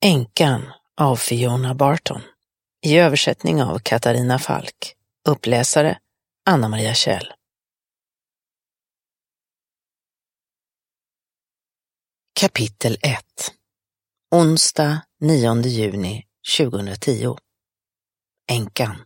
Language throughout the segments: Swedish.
Änkan av Fiona Barton. I översättning av Katarina Falk. Uppläsare Anna-Maria Kjell. Kapitel 1. Onsdag 9 juni 2010. Änkan.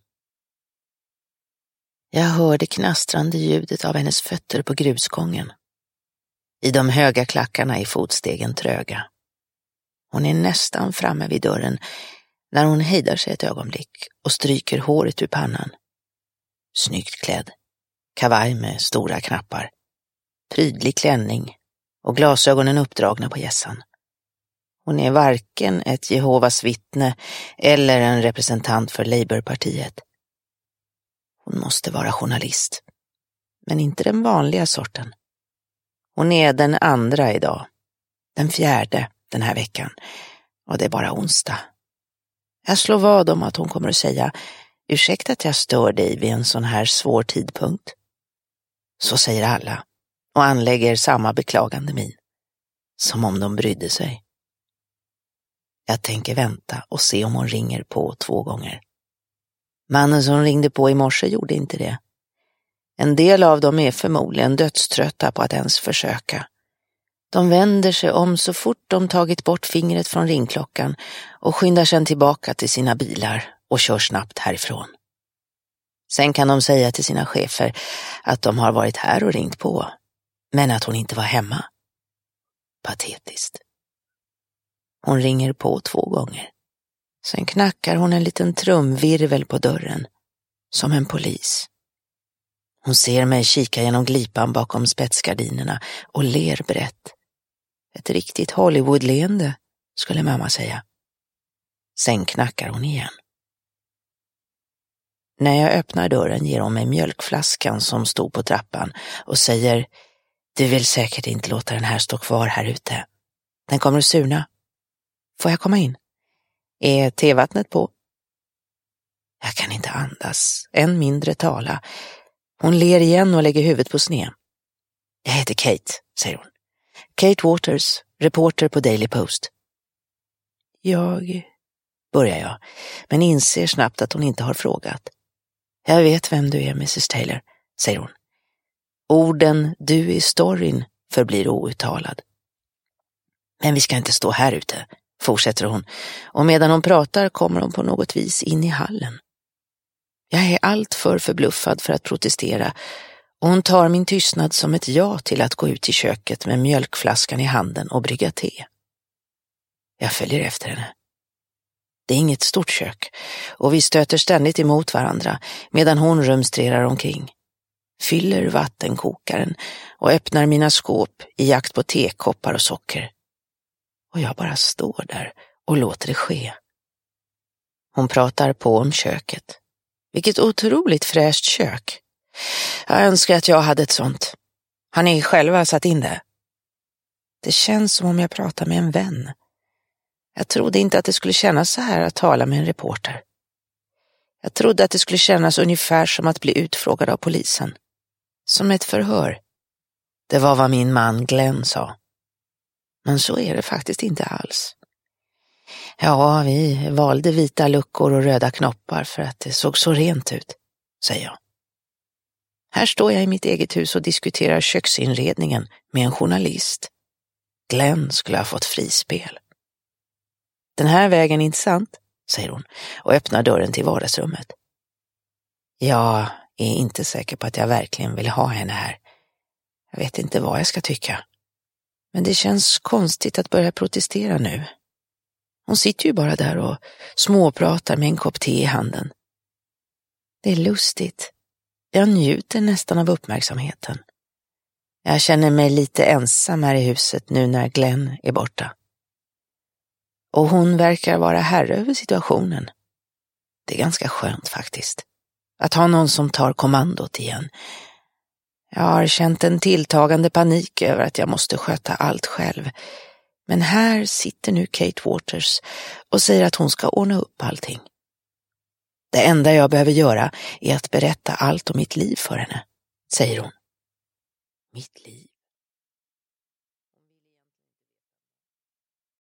Jag hörde knastrande ljudet av hennes fötter på grusgången. I de höga klackarna är fotstegen tröga. Hon är nästan framme vid dörren när hon hejdar sig ett ögonblick och stryker håret ur pannan. Snyggt klädd, kavaj med stora knappar, prydlig klänning och glasögonen uppdragna på hjässan. Hon är varken ett Jehovas vittne eller en representant för Labourpartiet. Hon måste vara journalist, men inte den vanliga sorten. Hon är den andra idag, den fjärde den här veckan, och det är bara onsdag. Jag slår vad om att hon kommer att säga: ursäkta att jag stör dig vid en sån här svår tidpunkt. Så säger alla och anlägger samma beklagande min, som om de brydde sig. Jag tänker vänta och se om hon ringer på 2 gånger. Mannen som ringde på i morse gjorde inte det. En del av dem är förmodligen dödströtta på att ens försöka. De vänder sig om så fort de tagit bort fingret från ringklockan och skyndar sedan tillbaka till sina bilar och kör snabbt härifrån. Sen kan de säga till sina chefer att de har varit här och ringt på, men att hon inte var hemma. Patetiskt. Hon ringer på 2 gånger. Sen knackar hon en liten trumvirvel på dörren, som en polis. Hon ser mig kika genom glipan bakom spetsgardinerna och ler brett. Ett riktigt Hollywood-leende, skulle mamma säga. Sen knackar hon igen. När jag öppnar dörren ger hon mig mjölkflaskan som stod på trappan och säger: du vill säkert inte låta den här stå kvar här ute. Den kommer att surna. Får jag komma in? Är tevattnet på? Jag kan inte andas, än mindre tala. Hon ler igen och lägger huvudet på sned. Jag heter Kate, säger hon. Kate Waters, reporter på Daily Post. Börjar jag, men inser snabbt att hon inte har frågat. Jag vet vem du är, Mrs. Taylor, säger hon. Orden du i storyn förblir outtalad. Men vi ska inte stå här ute, fortsätter hon, och medan hon pratar kommer hon på något vis in i hallen. Jag är allt för förbluffad för att protestera, och hon tar min tystnad som ett ja till att gå ut i köket med mjölkflaskan i handen och brygga te. Jag följer efter henne. Det är inget stort kök, och vi stöter ständigt emot varandra medan hon rumstrerar omkring. Fyller vattenkokaren och öppnar mina skåp i jakt på tekoppar och socker. Och jag bara står där och låter det ske. Hon pratar på om köket. Vilket otroligt fräscht kök. Jag önskar att jag hade ett sånt. Har ni själva satt in det? Det känns som om jag pratar med en vän. Jag trodde inte att det skulle kännas så här att tala med en reporter. Jag trodde att det skulle kännas ungefär som att bli utfrågad av polisen. Som ett förhör. Det var vad min man Glenn sa. Men så är det faktiskt inte alls. Ja, vi valde vita luckor och röda knoppar för att det såg så rent ut, säger jag. Här står jag i mitt eget hus och diskuterar köksinredningen med en journalist. Glenn skulle ha fått frispel. Den här vägen är inte sant, säger hon och öppnar dörren till vardagsrummet. Jag är inte säker på att jag verkligen vill ha henne här. Jag vet inte vad jag ska tycka. Men det känns konstigt att börja protestera nu. Hon sitter ju bara där och småpratar med en kopp te i handen. Det är lustigt. Jag njuter nästan av uppmärksamheten. Jag känner mig lite ensam här i huset nu när Glenn är borta. Och hon verkar vara herre över situationen. Det är ganska skönt faktiskt. Att ha någon som tar kommandot igen. Jag har känt en tilltagande panik över att jag måste sköta allt själv. Men här sitter nu Kate Waters och säger att hon ska ordna upp allting. Det enda jag behöver göra är att berätta allt om mitt liv för henne, säger hon. Mitt liv?